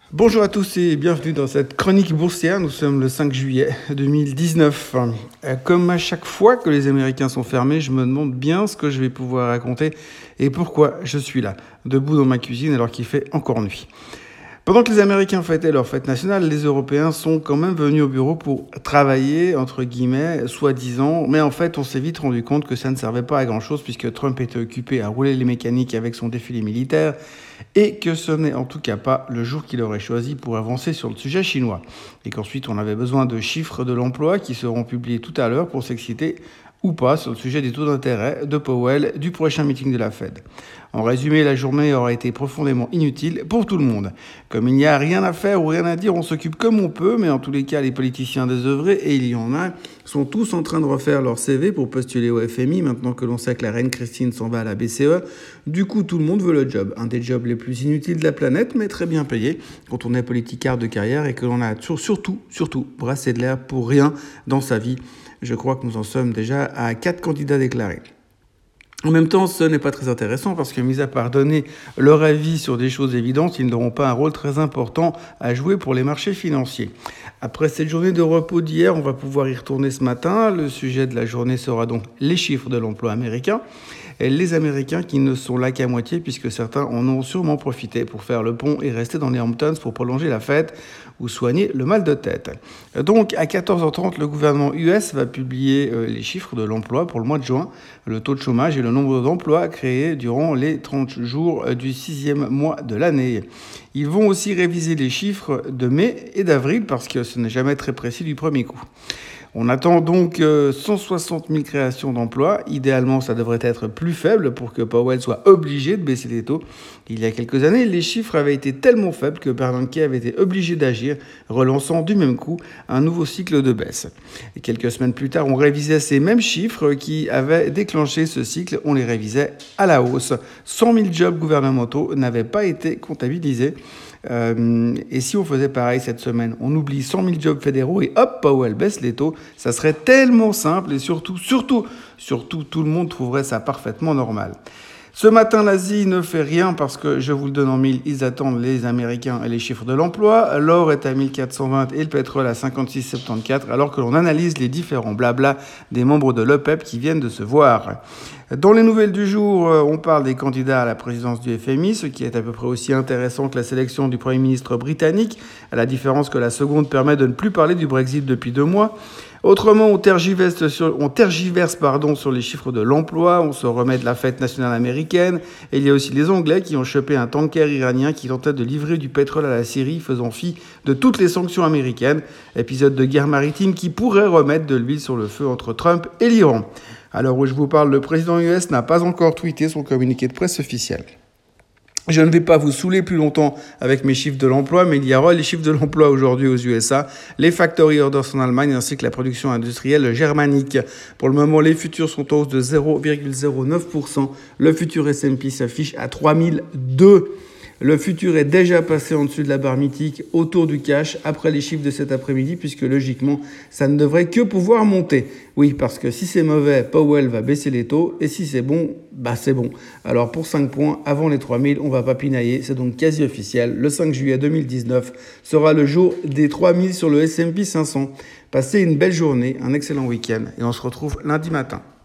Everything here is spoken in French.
Bonjour à tous et bienvenue dans cette chronique boursière. Nous sommes le 5 juillet 2019. Comme à chaque fois que les Américains sont fermés, je me demande bien ce que je vais pouvoir raconter et pourquoi je suis là, debout dans ma cuisine alors qu'il fait encore nuit. Pendant que les Américains fêtaient leur fête nationale, les Européens sont quand même venus au bureau pour travailler, entre guillemets, soi-disant. Mais en fait, on s'est vite rendu compte que ça ne servait pas à grand-chose puisque Trump était occupé à rouler les mécaniques avec son défilé militaire et que ce n'est en tout cas pas le jour qu'il aurait choisi pour avancer sur le sujet chinois. Et qu'ensuite, on avait besoin de chiffres de l'emploi qui seront publiés tout à l'heure pour s'exciter ou pas sur le sujet des taux d'intérêt de Powell du prochain meeting de la Fed. En résumé, la journée aura été profondément inutile pour tout le monde. Comme il n'y a rien à faire ou rien à dire, on s'occupe comme on peut, mais en tous les cas, les politiciens désœuvrés, et il y en a, sont tous en train de refaire leur CV pour postuler au FMI, maintenant que l'on sait que la reine Christine s'en va à la BCE. Du coup, tout le monde veut le job. Un des jobs les plus inutiles de la planète, mais très bien payé quand on est politicard de carrière et que l'on a surtout brassé de l'air pour rien dans sa vie. Je crois que nous en sommes déjà à 4 candidats déclarés. En même temps, ce n'est pas très intéressant parce que, mis à part donner leur avis sur des choses évidentes, ils n'auront pas un rôle très important à jouer pour les marchés financiers. Après cette journée de repos d'hier, on va pouvoir y retourner ce matin. Le sujet de la journée sera donc les chiffres de l'emploi américain. Et les Américains qui ne sont là qu'à moitié puisque certains en ont sûrement profité pour faire le pont et rester dans les Hamptons pour prolonger la fête ou soigner le mal de tête. Donc à 14h30, le gouvernement US va publier les chiffres de l'emploi pour le mois de juin, le taux de chômage et le nombre d'emplois créés durant les 30 jours du 6e mois de l'année. Ils vont aussi réviser les chiffres de mai et d'avril parce que ce n'est jamais très précis du premier coup. On attend donc 160 000 créations d'emplois. Idéalement, ça devrait être plus faible pour que Powell soit obligé de baisser les taux. Il y a quelques années, les chiffres avaient été tellement faibles que Bernanke avait été obligé d'agir, relançant du même coup un nouveau cycle de baisse. Et quelques semaines plus tard, on révisait ces mêmes chiffres qui avaient déclenché ce cycle. On les révisait à la hausse. 100 000 jobs gouvernementaux n'avaient pas été comptabilisés. Et si on faisait pareil cette semaine, on oublie 100 000 jobs fédéraux et hop, Powell baisse les taux, ça serait tellement simple et surtout, tout le monde trouverait ça parfaitement normal. Ce matin, l'Asie ne fait rien parce que, je vous le donne en mille, ils attendent les Américains et les chiffres de l'emploi. L'or est à 1420 et le pétrole à 56,74 alors que l'on analyse les différents blabla des membres de l'OPEP qui viennent de se voir. Dans les nouvelles du jour, on parle des candidats à la présidence du FMI, ce qui est à peu près aussi intéressant que la sélection du Premier ministre britannique, à la différence que la seconde permet de ne plus parler du Brexit depuis 2 mois. Autrement, on tergiverse sur les chiffres de l'emploi, on se remet de la fête nationale américaine, et il y a aussi les Anglais qui ont chopé un tanker iranien qui tentait de livrer du pétrole à la Syrie, faisant fi de toutes les sanctions américaines. Épisode de guerre maritime qui pourrait remettre de l'huile sur le feu entre Trump et l'Iran. À l'heure où je vous parle, le président US n'a pas encore tweeté son communiqué de presse officiel. Je ne vais pas vous saouler plus longtemps avec mes chiffres de l'emploi, mais il y aura les chiffres de l'emploi aujourd'hui aux USA, les factory orders en Allemagne ainsi que la production industrielle germanique. Pour le moment, les futurs sont en hausse de 0,09%. Le futur S&P s'affiche à 3002. Le futur est déjà passé en dessus de la barre mythique autour du cash après les chiffres de cet après-midi puisque logiquement, ça ne devrait que pouvoir monter. Oui, parce que si c'est mauvais, Powell va baisser les taux et si c'est bon, c'est bon. Alors pour 5 points, avant les 3000, on va pas pinailler, c'est donc quasi officiel. Le 5 juillet 2019 sera le jour des 3000 sur le S&P 500. Passez une belle journée, un excellent week-end et on se retrouve lundi matin.